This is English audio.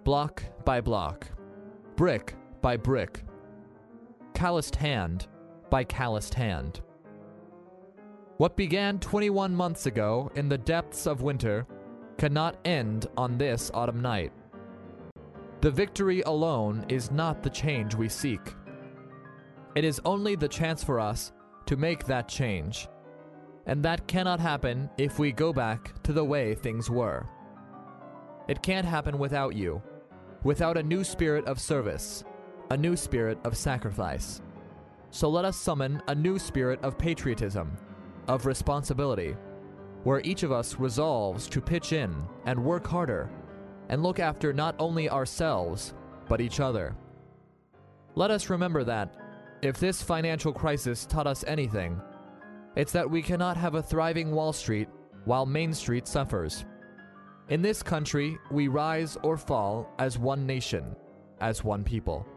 block by block, brick by brick, calloused hand by calloused hand. What began 21 months ago in the depths of winter cannot end on this autumn night. The victory alone is not the change we seek. It is only the chance for us to make that change, and that cannot happen if we go back to the way things were. It can't happen without you, without a new spirit of service, a new spirit of sacrifice. So let us summon a new spirit of patriotism, of responsibility, where each of us resolves to pitch in and work harder and look after not only ourselves, but each other. Let us remember that, if this financial crisis taught us anything, it's that we cannot have a thriving Wall Street while Main Street suffers. In this country, we rise or fall as one nation, as one people.